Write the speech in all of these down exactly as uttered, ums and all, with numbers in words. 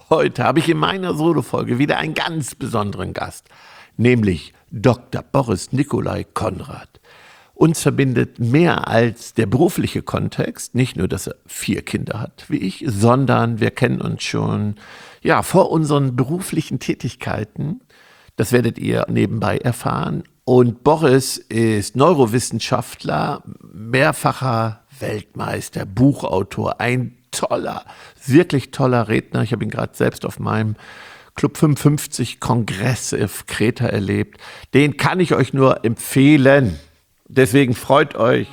Heute habe ich in meiner Solo-Folge wieder einen ganz besonderen Gast, nämlich Doktor Boris Nikolai Konrad. Uns verbindet mehr als der berufliche Kontext, nicht nur, dass er vier Kinder hat wie ich, sondern wir kennen uns schon ja, vor unseren beruflichen Tätigkeiten. Das werdet ihr nebenbei erfahren. Und Boris ist Neurowissenschaftler, mehrfacher Weltmeister, Buchautor, ein toller, wirklich toller Redner. Ich habe ihn gerade selbst auf meinem Club fünfundfünfzig Kongress auf Kreta erlebt. Den kann ich euch nur empfehlen. Deswegen freut euch.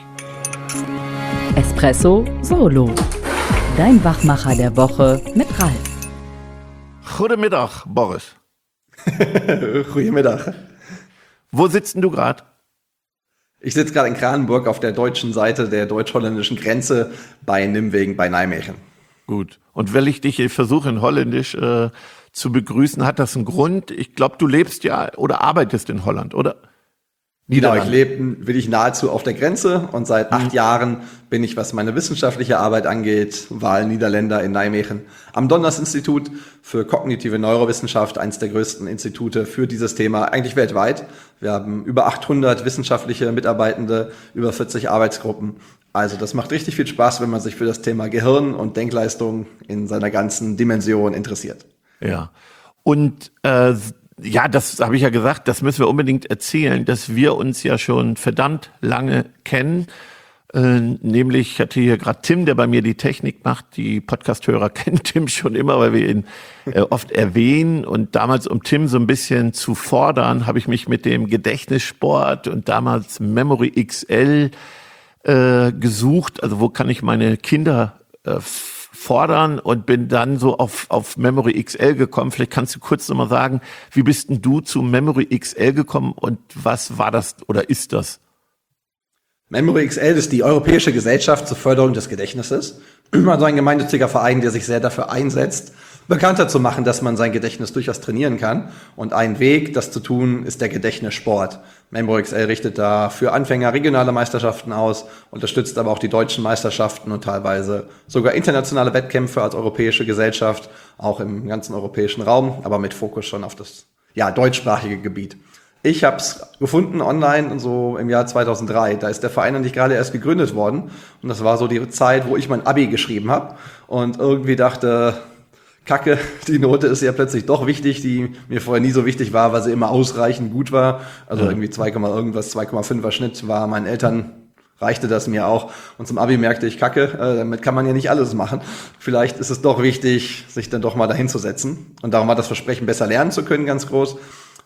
Espresso Solo. Dein Wachmacher der Woche mit Ralf. Goedemiddag, Boris. Goedemiddag. Wo sitzt denn du gerade? Ich sitze gerade in Kranenburg auf der deutschen Seite der deutsch-holländischen Grenze bei Nimwegen bei Nijmegen. Gut. Und wenn ich dich versuche in Holländisch äh, zu begrüßen, hat das einen Grund? Ich glaube, du lebst ja oder arbeitest in Holland, oder? Genau, ich lebe wirklich nahezu auf der Grenze und seit acht mhm. Jahren bin ich, was meine wissenschaftliche Arbeit angeht, Wahlniederländer in Nijmegen am Donders-Institut für kognitive Neurowissenschaft, eines der größten Institute für dieses Thema, eigentlich weltweit. Wir haben über achthundert wissenschaftliche Mitarbeitende, über vierzig Arbeitsgruppen. Also das macht richtig viel Spaß, wenn man sich für das Thema Gehirn und Denkleistung in seiner ganzen Dimension interessiert. Ja, und äh, ja, das habe ich ja gesagt, das müssen wir unbedingt erzählen, dass wir uns ja schon verdammt lange kennen. Äh, nämlich, ich hatte hier gerade Tim, der bei mir die Technik macht. Die Podcast-Hörer kennen Tim schon immer, weil wir ihn äh, oft erwähnen. Und damals, um Tim so ein bisschen zu fordern, habe ich mich mit dem Gedächtnissport und damals Memory X L äh, gesucht. Also wo kann ich meine Kinder äh, fordern und bin dann so auf, auf Memory X L gekommen. Vielleicht kannst du kurz nochmal sagen, wie bist denn du zu Memory X L gekommen und was war das oder ist das? Memory X L ist die Europäische Gesellschaft zur Förderung des Gedächtnisses. Also ein gemeinnütziger Verein, der sich sehr dafür einsetzt, bekannter zu machen, dass man sein Gedächtnis durchaus trainieren kann. Und ein Weg, das zu tun, ist der Gedächtnissport. Memory X L richtet da für Anfänger regionale Meisterschaften aus, unterstützt aber auch die deutschen Meisterschaften und teilweise sogar internationale Wettkämpfe als europäische Gesellschaft, auch im ganzen europäischen Raum, aber mit Fokus schon auf das ja, deutschsprachige Gebiet. Ich habe es gefunden online so im Jahr zweitausenddrei. Da ist der Verein nicht gerade erst gegründet worden. Und das war so die Zeit, wo ich mein Abi geschrieben habe und irgendwie dachte, Kacke, die Note ist ja plötzlich doch wichtig, die mir vorher nie so wichtig war, weil sie immer ausreichend gut war. Also ja. irgendwie zwei, irgendwas, zwei Komma fünfer Schnitt war meinen Eltern, reichte das mir auch. Und zum Abi merkte ich, Kacke, äh, damit kann man ja nicht alles machen. Vielleicht ist es doch wichtig, sich dann doch mal dahin zu setzen. Und darum war das Versprechen, besser lernen zu können, ganz groß.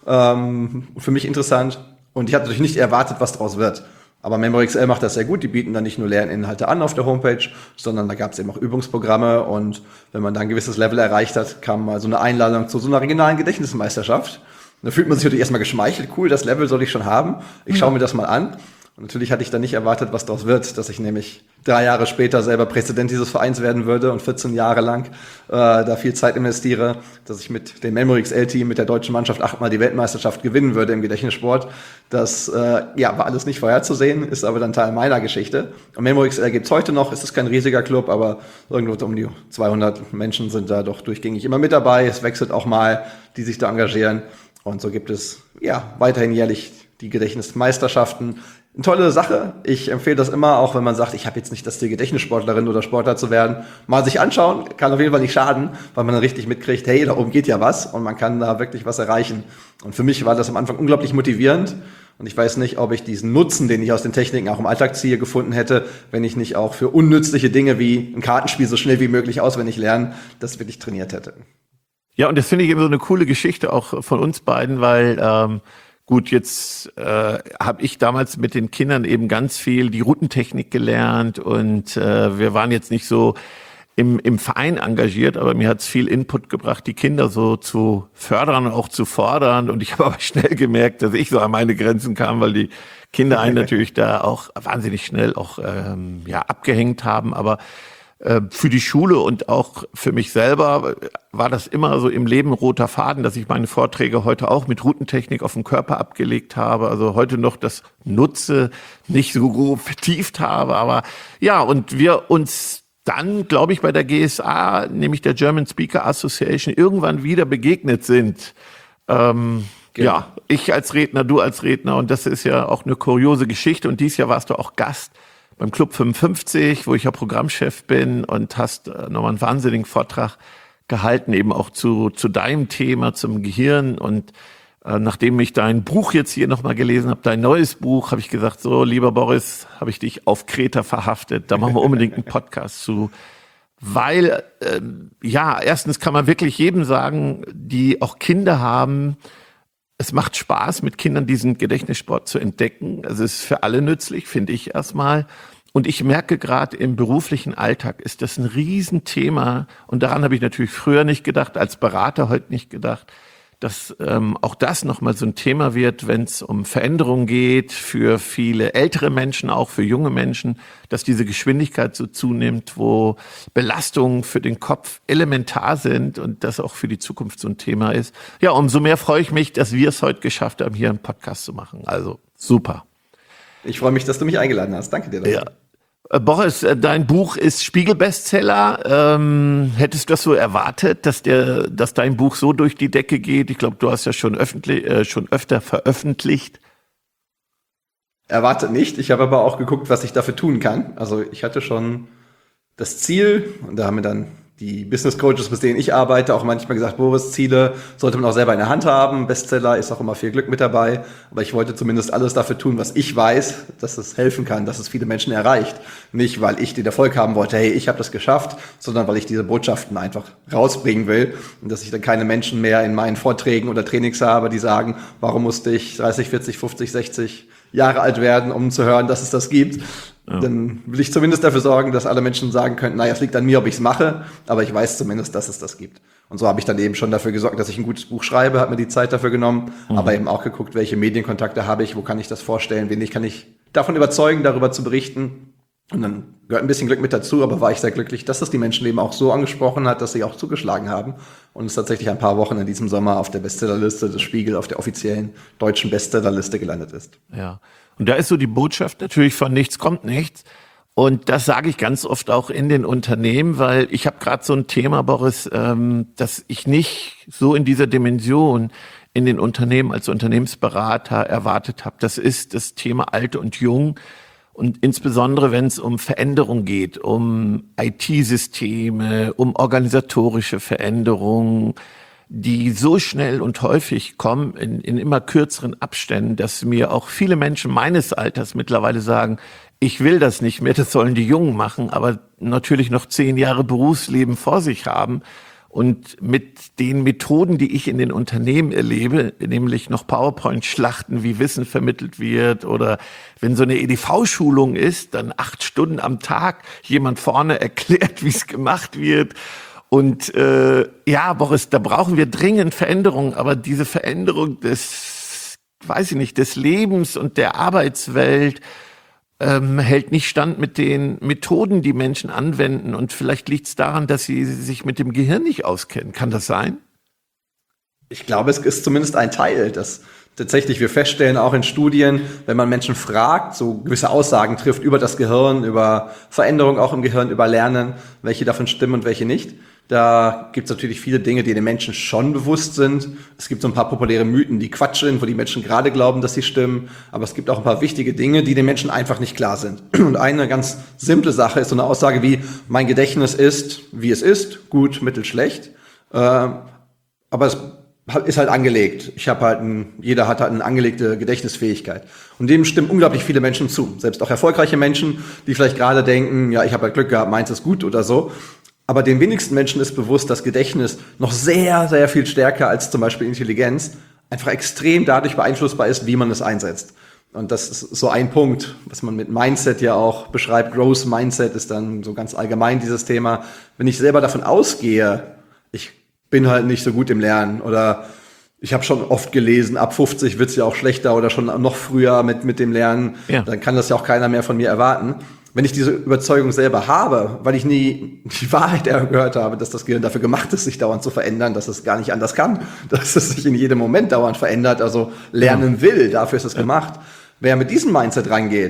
Ähm, für mich interessant. Und ich hatte natürlich nicht erwartet, was daraus wird. Aber Memory X L macht das sehr gut. Die bieten dann nicht nur Lerninhalte an auf der Homepage, sondern da gab es eben auch Übungsprogramme. Und wenn man dann ein gewisses Level erreicht hat, kam mal so eine Einladung zu so einer regionalen Gedächtnismeisterschaft. Und da fühlt man sich natürlich erstmal geschmeichelt. Cool, das Level soll ich schon haben. Ich schaue mir das mal an. Und natürlich hatte ich dann nicht erwartet, was daraus wird, dass ich nämlich drei Jahre später selber Präsident dieses Vereins werden würde und vierzehn Jahre lang äh, da viel Zeit investiere, dass ich mit dem Memory X L-Team, mit der deutschen Mannschaft achtmal die Weltmeisterschaft gewinnen würde im Gedächtnissport. Das äh, ja, war alles nicht vorherzusehen, ist aber dann Teil meiner Geschichte. Und Memory X L gibt's heute noch, es ist kein riesiger Club, aber irgendwo um die zweihundert Menschen sind da doch durchgängig immer mit dabei. Es wechselt auch mal, die sich da engagieren. Und so gibt es ja weiterhin jährlich die Gedächtnismeisterschaften. Eine tolle Sache. Ich empfehle das immer, auch wenn man sagt, ich habe jetzt nicht das Ziel, Gedächtnissportlerin oder Sportler zu werden. Mal sich anschauen, kann auf jeden Fall nicht schaden, weil man dann richtig mitkriegt, hey, da oben geht ja was und man kann da wirklich was erreichen. Und für mich war das am Anfang unglaublich motivierend. Und ich weiß nicht, ob ich diesen Nutzen, den ich aus den Techniken auch im Alltag ziehe, gefunden hätte, wenn ich nicht auch für unnützliche Dinge wie ein Kartenspiel so schnell wie möglich auswendig lernen, das wirklich trainiert hätte. Ja, und das finde ich eben so eine coole Geschichte auch von uns beiden, weil ähm, gut, jetzt äh, habe ich damals mit den Kindern eben ganz viel die Routentechnik gelernt und äh, wir waren jetzt nicht so im, im Verein engagiert, aber mir hat es viel Input gebracht, die Kinder so zu fördern und auch zu fordern. Und ich habe aber schnell gemerkt, dass ich so an meine Grenzen kam, weil die Kinder einen natürlich da auch wahnsinnig schnell auch ähm, ja abgehängt haben. Aber äh, für die Schule und auch für mich selber war das immer so im Leben roter Faden, dass ich meine Vorträge heute auch mit Routentechnik auf dem Körper abgelegt habe. Also heute noch das nutze, nicht so grob vertieft habe. Aber ja, und wir uns dann, glaube ich, bei der G S A, nämlich der German Speaker Association, irgendwann wieder begegnet sind. Ähm, genau. Ja, ich als Redner, du als Redner. Und das ist ja auch eine kuriose Geschichte. Und dieses Jahr warst du auch Gast beim Club fünfundfünfzig, wo ich ja Programmchef bin, und hast äh, nochmal einen wahnsinnigen Vortrag gehalten, eben auch zu, zu deinem Thema, zum Gehirn. Und äh, nachdem ich dein Buch jetzt hier nochmal gelesen habe, dein neues Buch, habe ich gesagt, so, lieber Boris, habe ich dich auf Kreta verhaftet. Da machen wir unbedingt einen Podcast zu. Weil, äh, ja, erstens kann man wirklich jedem sagen, die auch Kinder haben, es macht Spaß, mit Kindern diesen Gedächtnissport zu entdecken. Also es ist für alle nützlich, finde ich erstmal. Und ich merke gerade im beruflichen Alltag ist das ein Riesenthema. Und daran habe ich natürlich früher nicht gedacht, als Berater heute nicht gedacht, dass ähm, auch das nochmal so ein Thema wird, wenn es um Veränderungen geht, für viele ältere Menschen, auch für junge Menschen, dass diese Geschwindigkeit so zunimmt, wo Belastungen für den Kopf elementar sind und das auch für die Zukunft so ein Thema ist. Ja, umso mehr freue ich mich, dass wir es heute geschafft haben, hier einen Podcast zu machen. Also super. Ich freue mich, dass du mich eingeladen hast. Danke dir dafür. Ja. Boris, dein Buch ist Spiegel-Bestseller. Ähm, hättest du das so erwartet, dass der, dass dein Buch so durch die Decke geht? Ich glaube, du hast ja schon öffentlich, äh, schon öfter veröffentlicht. Erwartet nicht. Ich habe aber auch geguckt, was ich dafür tun kann. Also ich hatte schon das Ziel, und da haben mir dann die Business Coaches, mit denen ich arbeite, auch manchmal gesagt, Boris, Ziele sollte man auch selber in der Hand haben. Bestseller ist auch immer viel Glück mit dabei. Aber ich wollte zumindest alles dafür tun, was ich weiß, dass es helfen kann, dass es viele Menschen erreicht. Nicht, weil ich den Erfolg haben wollte, hey, ich habe das geschafft, sondern weil ich diese Botschaften einfach rausbringen will. Und dass ich dann keine Menschen mehr in meinen Vorträgen oder Trainings habe, die sagen, warum musste ich dreißig, vierzig, fünfzig, sechzig Jahre alt werden, um zu hören, dass es das gibt. Ja. Dann will ich zumindest dafür sorgen, dass alle Menschen sagen könnten, naja, es liegt an mir, ob ich es mache, aber ich weiß zumindest, dass es das gibt. Und so habe ich dann eben schon dafür gesorgt, dass ich ein gutes Buch schreibe, habe mir die Zeit dafür genommen, mhm. aber eben auch geguckt, welche Medienkontakte habe ich, wo kann ich das vorstellen, wen ich kann ich davon überzeugen, darüber zu berichten. Und dann gehört ein bisschen Glück mit dazu, aber war ich sehr glücklich, dass das die Menschen eben auch so angesprochen hat, dass sie auch zugeschlagen haben. Und es tatsächlich ein paar Wochen in diesem Sommer auf der Bestsellerliste des Spiegel, auf der offiziellen deutschen Bestsellerliste gelandet ist. Ja, und da ist so die Botschaft natürlich von nichts kommt nichts. Und das sage ich ganz oft auch in den Unternehmen, weil ich habe gerade so ein Thema, Boris, ähm, dass ich nicht so in dieser Dimension in den Unternehmen als Unternehmensberater erwartet habe. Das ist das Thema Alt und Jung. Und insbesondere, wenn es um Veränderung geht, um I T-Systeme, um organisatorische Veränderungen, die so schnell und häufig kommen in, in immer kürzeren Abständen, dass mir auch viele Menschen meines Alters mittlerweile sagen, ich will das nicht mehr, das sollen die Jungen machen, aber natürlich noch zehn Jahre Berufsleben vor sich haben. Und mit den Methoden, die ich in den Unternehmen erlebe, nämlich noch PowerPoint-Schlachten, wie Wissen vermittelt wird, oder wenn so eine E D V-Schulung ist, dann acht Stunden am Tag jemand vorne erklärt, wie es gemacht wird. Und äh, ja, Boris, da brauchen wir dringend Veränderung, aber diese Veränderung des, weiß ich nicht, des Lebens und der Arbeitswelt ähm, hält nicht stand mit den Methoden, die Menschen anwenden. Und vielleicht liegt es daran, dass sie sich mit dem Gehirn nicht auskennen. Kann das sein? Ich glaube, es ist zumindest ein Teil, dass tatsächlich wir feststellen, auch in Studien, wenn man Menschen fragt, so gewisse Aussagen trifft über das Gehirn, über Veränderungen auch im Gehirn, über Lernen, welche davon stimmen und welche nicht. Da gibt es natürlich viele Dinge, die den Menschen schon bewusst sind. Es gibt so ein paar populäre Mythen, die Quatsch sind, wo die Menschen gerade glauben, dass sie stimmen. Aber es gibt auch ein paar wichtige Dinge, die den Menschen einfach nicht klar sind. Und eine ganz simple Sache ist so eine Aussage wie, mein Gedächtnis ist, wie es ist, gut, mittel, schlecht. Äh, aber es ist halt angelegt. Ich habe halt ein, jeder hat halt eine angelegte Gedächtnisfähigkeit. Und dem stimmen unglaublich viele Menschen zu. Selbst auch erfolgreiche Menschen, die vielleicht gerade denken, ja, ich habe halt Glück gehabt, meins ist gut oder so. Aber den wenigsten Menschen ist bewusst, dass Gedächtnis noch sehr, sehr viel stärker als zum Beispiel Intelligenz einfach extrem dadurch beeinflussbar ist, wie man es einsetzt. Und das ist so ein Punkt, was man mit Mindset ja auch beschreibt. Growth Mindset ist dann so ganz allgemein dieses Thema. Wenn ich selber davon ausgehe, ich bin halt nicht so gut im Lernen oder ich habe schon oft gelesen, ab fünfzig wird's ja auch schlechter oder schon noch früher mit mit dem Lernen, ja. Dann kann das ja auch keiner mehr von mir erwarten. Wenn ich diese Überzeugung selber habe, weil ich nie die Wahrheit gehört habe, dass das Gehirn dafür gemacht ist, sich dauernd zu verändern, dass es gar nicht anders kann, dass es sich in jedem Moment dauernd verändert, also lernen will, dafür ist es gemacht. Wer mit diesem Mindset rangeht,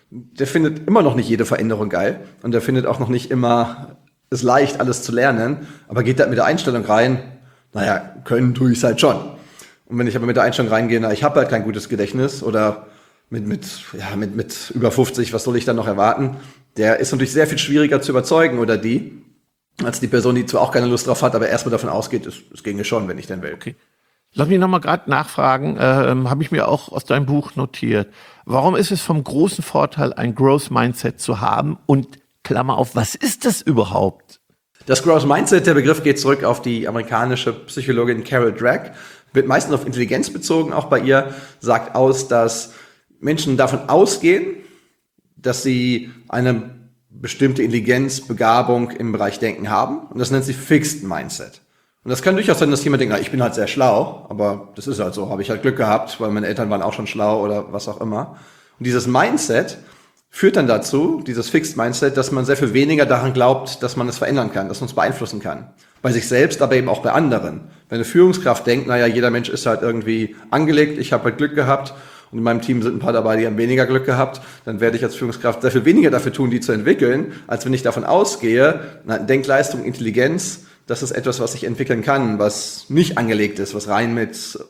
der findet immer noch nicht jede Veränderung geil und der findet auch noch nicht immer es leicht, alles zu lernen, aber geht da mit der Einstellung rein, naja, können tue ich es halt schon. Und wenn ich aber mit der Einstellung reingehe, na, ich habe halt kein gutes Gedächtnis oder mit, mit, ja, mit, mit über fünfzig, was soll ich dann noch erwarten? Der ist natürlich sehr viel schwieriger zu überzeugen oder die, als die Person, die zwar auch keine Lust drauf hat, aber erstmal davon ausgeht, es, es ginge schon, wenn ich denn will. Okay. Lass mich nochmal gerade nachfragen, ähm, habe ich mir auch aus deinem Buch notiert. Warum ist es vom großen Vorteil, ein Growth Mindset zu haben? Und Klammer auf, was ist das überhaupt? Das Growth Mindset, der Begriff geht zurück auf die amerikanische Psychologin Carol Dweck, wird meistens auf Intelligenz bezogen, auch bei ihr, sagt aus, dass Menschen davon ausgehen, dass sie eine bestimmte Intelligenz, Begabung im Bereich Denken haben. Und das nennt sie Fixed Mindset. Und das kann durchaus sein, dass jemand denkt, na, ich bin halt sehr schlau, aber das ist halt so, habe ich halt Glück gehabt, weil meine Eltern waren auch schon schlau oder was auch immer. Und dieses Mindset führt dann dazu, dieses Fixed Mindset, dass man sehr viel weniger daran glaubt, dass man es verändern kann, dass man es beeinflussen kann. Bei sich selbst, aber eben auch bei anderen. Wenn eine Führungskraft denkt, naja, jeder Mensch ist halt irgendwie angelegt, ich habe halt Glück gehabt und in meinem Team sind ein paar dabei, die haben weniger Glück gehabt, dann werde ich als Führungskraft sehr viel weniger dafür tun, die zu entwickeln, als wenn ich davon ausgehe, na, Denkleistung, Intelligenz, das ist etwas, was ich entwickeln kann, was nicht angelegt ist, was rein mit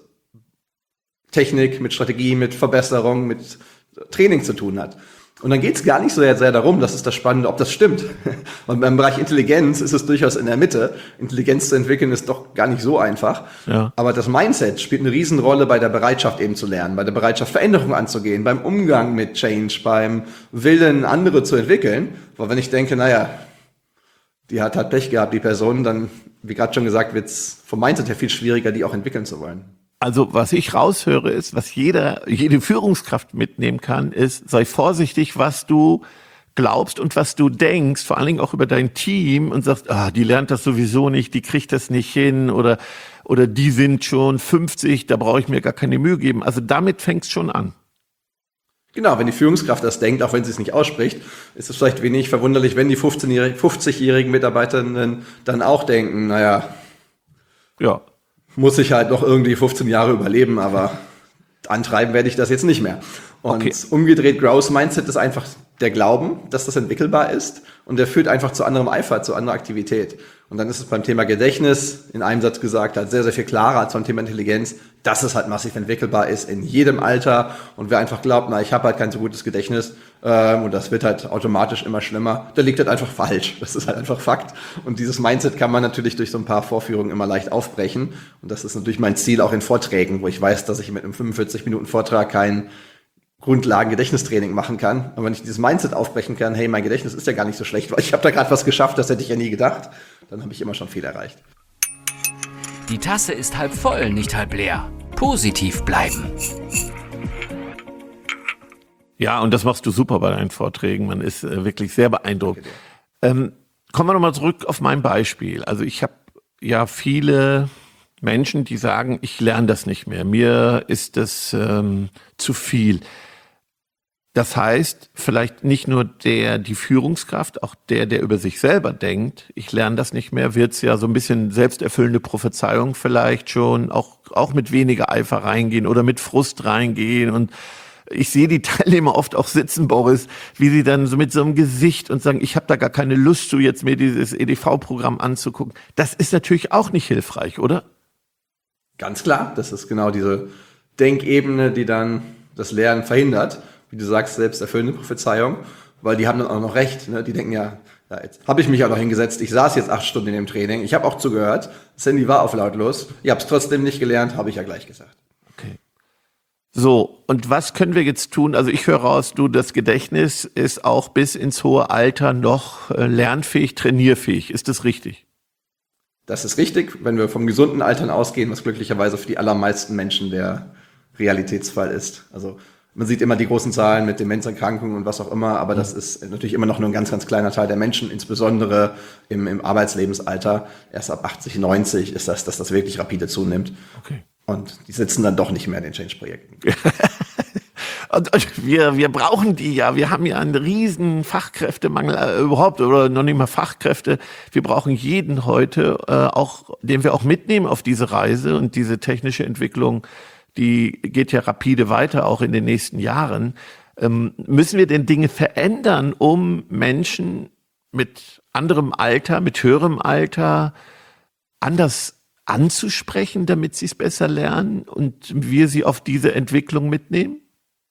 Technik, mit Strategie, mit Verbesserung, mit Training zu tun hat. Und dann geht es gar nicht so sehr, sehr darum, das ist das Spannende, ob das stimmt. Und beim Bereich Intelligenz ist es durchaus in der Mitte. Intelligenz zu entwickeln ist doch gar nicht so einfach. Ja. Aber das Mindset spielt eine Riesenrolle bei der Bereitschaft eben zu lernen, bei der Bereitschaft, Veränderungen anzugehen, beim Umgang mit Change, beim Willen, andere zu entwickeln. Weil wenn ich denke, naja, die hat halt Pech gehabt, die Person, dann, wie gerade schon gesagt, wird es vom Mindset her viel schwieriger, die auch entwickeln zu wollen. Also was ich raushöre ist, was jeder, jede Führungskraft mitnehmen kann, ist, sei vorsichtig, was du glaubst und was du denkst, vor allen Dingen auch über dein Team und sagst, ah, die lernt das sowieso nicht, die kriegt das nicht hin oder, oder die sind schon fünfzig, da brauche ich mir gar keine Mühe geben. Also damit fängt es schon an. Genau, wenn die Führungskraft das denkt, auch wenn sie es nicht ausspricht, ist es vielleicht wenig verwunderlich, wenn die fünfzehnjährigen, fünfzigjährigen Mitarbeiterinnen dann auch denken, naja, ja, muss ich halt noch irgendwie fünfzehn Jahre überleben, aber antreiben werde ich das jetzt nicht mehr. Und okay. Umgedreht, Growth Mindset ist einfach der Glauben, dass das entwickelbar ist und der führt einfach zu anderem Eifer, zu anderer Aktivität. Und dann ist es beim Thema Gedächtnis, in einem Satz gesagt, halt sehr, sehr viel klarer als beim Thema Intelligenz, dass es halt massiv entwickelbar ist in jedem Alter. Und wer einfach glaubt, na, ich habe halt kein so gutes Gedächtnis ähm, und das wird halt automatisch immer schlimmer, der liegt halt einfach falsch. Das ist halt einfach Fakt. Und dieses Mindset kann man natürlich durch so ein paar Vorführungen immer leicht aufbrechen. Und das ist natürlich mein Ziel auch in Vorträgen, wo ich weiß, dass ich mit einem fünfundvierzig Minuten Vortrag kein Grundlagen-Gedächtnistraining machen kann. Aber wenn ich dieses Mindset aufbrechen kann, hey, mein Gedächtnis ist ja gar nicht so schlecht, weil ich habe da gerade was geschafft, das hätte ich ja nie gedacht, dann habe ich immer schon viel erreicht. Die Tasse ist halb voll, nicht halb leer. Positiv bleiben. Ja, und das machst du super bei deinen Vorträgen. Man ist äh, wirklich sehr beeindruckt. Ähm, kommen wir nochmal zurück auf mein Beispiel. Also ich habe ja viele Menschen, die sagen, ich lerne das nicht mehr. Mir ist das ähm, zu viel. Das heißt, vielleicht nicht nur der, die Führungskraft, auch der, der über sich selber denkt, ich lerne das nicht mehr, wird es ja so ein bisschen selbsterfüllende Prophezeiung vielleicht schon, auch, auch mit weniger Eifer reingehen oder mit Frust reingehen. Und ich sehe die Teilnehmer oft auch sitzen, Boris, wie sie dann so mit so einem Gesicht und sagen, ich habe da gar keine Lust zu, jetzt mir dieses E D V-Programm anzugucken. Das ist natürlich auch nicht hilfreich, oder? Ganz klar, das ist genau diese Denkebene, die dann das Lernen verhindert. Wie du sagst, selbsterfüllende Prophezeiung, weil die haben dann auch noch recht. Ne? Die denken ja, ja jetzt habe ich mich auch noch hingesetzt, ich saß jetzt acht Stunden in dem Training, ich habe auch zugehört, das Handy war auf lautlos, ich habe es trotzdem nicht gelernt, habe ich ja gleich gesagt. Okay. So, und was können wir jetzt tun? Also ich höre raus, du, das Gedächtnis ist auch bis ins hohe Alter noch äh, lernfähig, trainierfähig. Ist das richtig? Das ist richtig, wenn wir vom gesunden Altern ausgehen, was glücklicherweise für die allermeisten Menschen der Realitätsfall ist. Also man sieht immer die großen Zahlen mit Demenzerkrankungen und was auch immer, aber das ist natürlich immer noch nur ein ganz, ganz kleiner Teil der Menschen, insbesondere im, im Arbeitslebensalter. Erst ab achtzig, neunzig ist das, dass das wirklich rapide zunimmt. Okay. Und die sitzen dann doch nicht mehr in den Change-Projekten. Und, und wir, wir brauchen die ja. Wir haben ja einen riesen Fachkräftemangel äh, überhaupt oder noch nicht mal Fachkräfte. Wir brauchen jeden heute, äh, auch, den wir auch mitnehmen auf diese Reise und diese technische Entwicklung, die geht ja rapide weiter, auch in den nächsten Jahren. Ähm, müssen wir denn Dinge verändern, um Menschen mit anderem Alter, mit höherem Alter anders anzusprechen, damit sie es besser lernen und wir sie auf diese Entwicklung mitnehmen?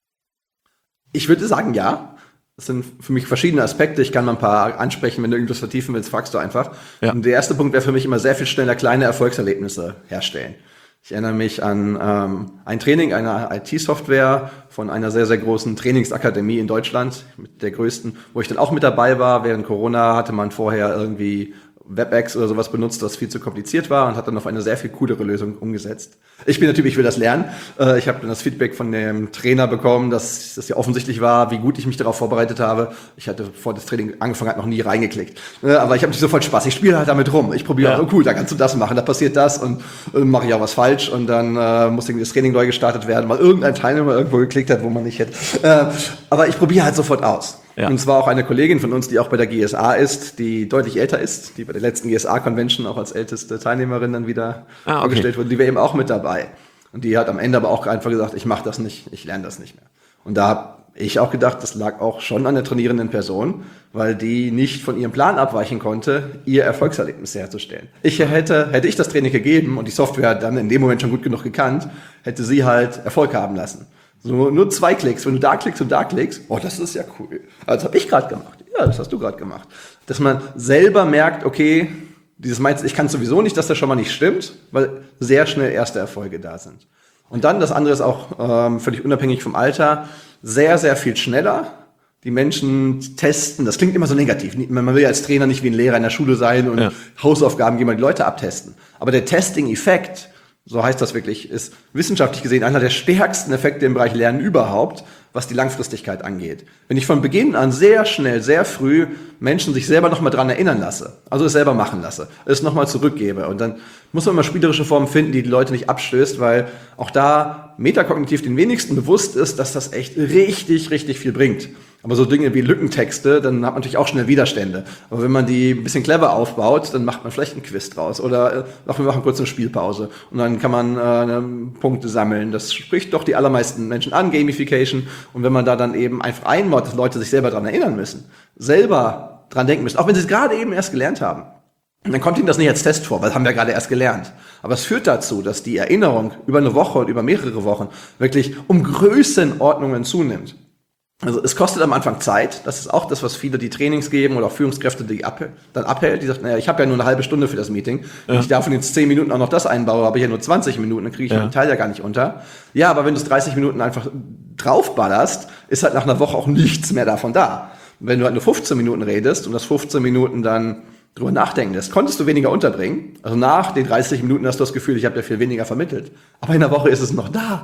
Ich würde sagen, ja. Das sind für mich verschiedene Aspekte. Ich kann mal ein paar ansprechen. Wenn du irgendwas vertiefen willst, fragst du einfach. Ja. Und der erste Punkt wäre für mich immer sehr viel schneller kleine Erfolgserlebnisse herstellen. Ich erinnere mich an ähm, ein Training einer I T-Software von einer sehr, sehr großen Trainingsakademie in Deutschland, mit der größten, wo ich dann auch mit dabei war. Während Corona hatte man vorher irgendwie WebEx oder sowas benutzt, was viel zu kompliziert war und hat dann auf eine sehr viel coolere Lösung umgesetzt. Ich bin natürlich, ich will das lernen. Ich habe dann das Feedback von dem Trainer bekommen, dass das ja offensichtlich war, wie gut ich mich darauf vorbereitet habe. Ich hatte, vor das Training angefangen hat, noch nie reingeklickt. Aber ich habe natürlich sofort Spaß. Ich spiele halt damit rum. Ich probiere, ja. oh cool, da kannst du das machen, da passiert das und äh, mache ich auch was falsch und dann äh, muss irgendwie das Training neu gestartet werden, weil irgendein Teilnehmer irgendwo geklickt hat, wo man nicht hätte. Äh, aber ich probiere halt sofort aus. Ja. Und zwar auch eine Kollegin von uns, die auch bei der G S A ist, die deutlich älter ist, die bei der letzten G S A-Convention auch als älteste Teilnehmerin dann wieder ah, okay. vorgestellt wurde, die war eben auch mit dabei. Und die hat am Ende aber auch einfach gesagt, ich mache das nicht, ich lerne das nicht mehr. Und da habe ich auch gedacht, das lag auch schon an der trainierenden Person, weil die nicht von ihrem Plan abweichen konnte, ihr Erfolgserlebnis herzustellen. Ich hätte, hätte ich das Training gegeben und die Software dann in dem Moment schon gut genug gekannt, hätte sie halt Erfolg haben lassen. So nur zwei Klicks, wenn du da klickst und da klickst, oh, das ist ja cool. Also das habe ich gerade gemacht. Ja, das hast du gerade gemacht. Dass man selber merkt, okay, dieses Mindset, ich kann sowieso nicht, dass das schon mal nicht stimmt, weil sehr schnell erste Erfolge da sind. Und dann, das andere ist auch ähm, völlig unabhängig vom Alter, sehr, sehr viel schneller. Die Menschen testen, das klingt immer so negativ. Man will ja als Trainer nicht wie ein Lehrer in der Schule sein und ja. Hausaufgaben gehen, mal die Leute abtesten. Aber der Testing-Effekt, so heißt das wirklich, ist wissenschaftlich gesehen einer der stärksten Effekte im Bereich Lernen überhaupt, was die Langfristigkeit angeht. Wenn ich von Beginn an sehr schnell, sehr früh Menschen sich selber nochmal dran erinnern lasse, also es selber machen lasse, es nochmal zurückgebe und dann muss man immer spielerische Formen finden, die die Leute nicht abstößt, weil auch da metakognitiv den wenigsten bewusst ist, dass das echt richtig, richtig viel bringt. Aber so Dinge wie Lückentexte, dann hat man natürlich auch schnell Widerstände. Aber wenn man die ein bisschen clever aufbaut, dann macht man vielleicht einen Quiz draus. Oder ach, wir machen kurz eine Spielpause. Und dann kann man äh, Punkte sammeln. Das spricht doch die allermeisten Menschen an, Gamification. Und wenn man da dann eben einfach einbaut, dass Leute sich selber dran erinnern müssen, selber dran denken müssen, auch wenn sie es gerade eben erst gelernt haben, dann kommt ihnen das nicht als Test vor, weil das haben wir gerade erst gelernt. Aber es führt dazu, dass die Erinnerung über eine Woche und über mehrere Wochen wirklich um Größenordnungen zunimmt. Also es kostet am Anfang Zeit, das ist auch das, was viele, die Trainings geben oder auch Führungskräfte, die ab, dann abhält, die sagt, naja, ich habe ja nur eine halbe Stunde für das Meeting, wenn ja. ich davon jetzt zehn Minuten auch noch das einbaue, habe ich ja nur zwanzig Minuten, dann kriege ich ja. den Teil ja gar nicht unter. Ja, aber wenn du es dreißig Minuten einfach draufballerst, ist halt nach einer Woche auch nichts mehr davon da. Wenn du halt nur fünfzehn Minuten redest und das fünfzehn Minuten dann drüber nachdenken lässt, konntest du weniger unterbringen. Also nach den dreißig Minuten hast du das Gefühl, ich habe dir viel weniger vermittelt. Aber in der Woche ist es noch da.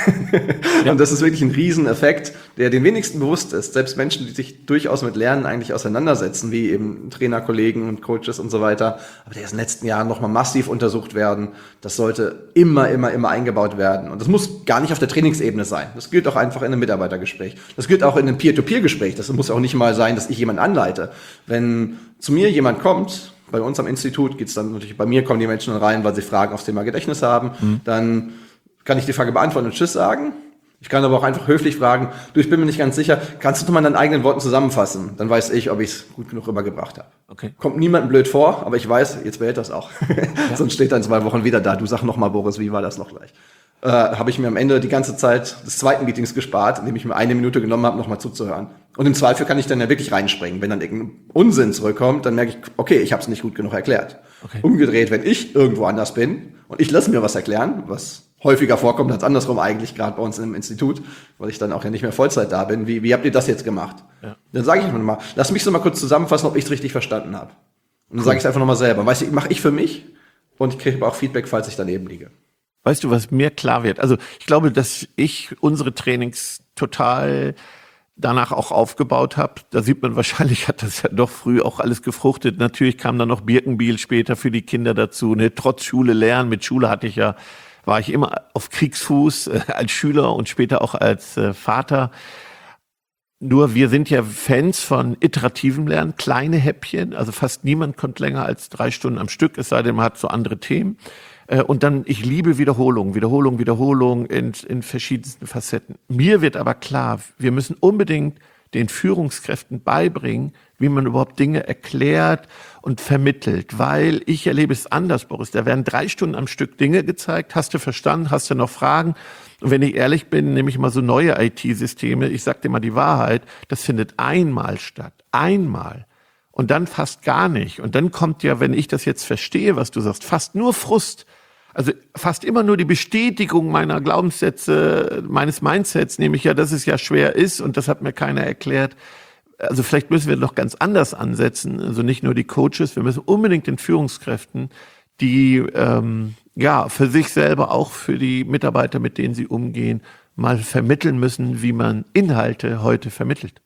Ja. Und das ist wirklich ein Rieseneffekt, der den wenigsten bewusst ist. Selbst Menschen, die sich durchaus mit Lernen eigentlich auseinandersetzen, wie eben Trainerkollegen und Coaches und so weiter, aber der ist in den letzten Jahren nochmal massiv untersucht werden. Das sollte immer, immer, immer eingebaut werden. Und das muss gar nicht auf der Trainingsebene sein. Das gilt auch einfach in einem Mitarbeitergespräch. Das gilt auch in einem Peer-to-Peer-Gespräch. Das muss auch nicht mal sein, dass ich jemanden anleite. Wenn zu mir jemand kommt, bei uns am Institut geht's dann natürlich, bei mir kommen die Menschen dann rein, weil sie Fragen aufs Thema Gedächtnis haben, mhm. dann kann ich die Frage beantworten und Tschüss sagen. Ich kann aber auch einfach höflich fragen, du, ich bin mir nicht ganz sicher, kannst du doch mal in deinen eigenen Worten zusammenfassen? Dann weiß ich, ob ich es gut genug rübergebracht habe. Okay. Kommt niemandem blöd vor, aber ich weiß, jetzt behält das auch. Ja. Sonst steht er in zwei Wochen wieder da. Du sag noch mal, Boris, wie war das noch gleich? Äh, habe ich mir am Ende die ganze Zeit des zweiten Meetings gespart, indem ich mir eine Minute genommen habe, nochmal zuzuhören. Und im Zweifel kann ich dann ja wirklich reinspringen. Wenn dann irgendein Unsinn zurückkommt, dann merke ich, okay, ich habe es nicht gut genug erklärt. Okay. Umgedreht, wenn ich irgendwo anders bin und ich lasse mir was erklären, was häufiger vorkommt als andersrum eigentlich, gerade bei uns im Institut, weil ich dann auch ja nicht mehr Vollzeit da bin. Wie, wie habt ihr das jetzt gemacht? Ja. Dann sage ich einfach nochmal, lass mich so mal kurz zusammenfassen, ob ich es richtig verstanden habe. Und dann cool. sage ich es einfach nochmal selber. Weißt du, mache ich für mich und ich kriege aber auch Feedback, falls ich daneben liege. Weißt du, was mir klar wird? Also ich glaube, dass ich unsere Trainings total danach auch aufgebaut habe. Da sieht man wahrscheinlich, hat das ja doch früh auch alles gefruchtet. Natürlich kam dann noch Birkenbiel später für die Kinder dazu. Ne? Trotz Schule lernen. Mit Schule hatte ich ja, war ich immer auf Kriegsfuß äh, als Schüler und später auch als äh, Vater. Nur wir sind ja Fans von iterativem Lernen, kleine Häppchen. Also fast niemand kommt länger als drei Stunden am Stück, es sei denn, man hat so andere Themen. Äh, und dann, ich liebe Wiederholung, Wiederholung, Wiederholung in, in verschiedensten Facetten. Mir wird aber klar, wir müssen unbedingt den Führungskräften beibringen, wie man überhaupt Dinge erklärt und vermittelt. Weil ich erlebe es anders, Boris. Da werden drei Stunden am Stück Dinge gezeigt. Hast du verstanden? Hast du noch Fragen? Und wenn ich ehrlich bin, nehme ich mal so neue I T-Systeme. Ich sage dir mal die Wahrheit. Das findet einmal statt. Einmal. Und dann fast gar nicht. Und dann kommt ja, wenn ich das jetzt verstehe, was du sagst, fast nur Frust. Also fast immer nur die Bestätigung meiner Glaubenssätze, meines Mindsets, nämlich ja, dass es ja schwer ist und das hat mir keiner erklärt. Also vielleicht müssen wir noch ganz anders ansetzen. Also nicht nur die Coaches, wir müssen unbedingt den Führungskräften, die ähm, ja für sich selber, auch für die Mitarbeiter, mit denen sie umgehen, mal vermitteln müssen, wie man Inhalte heute vermittelt.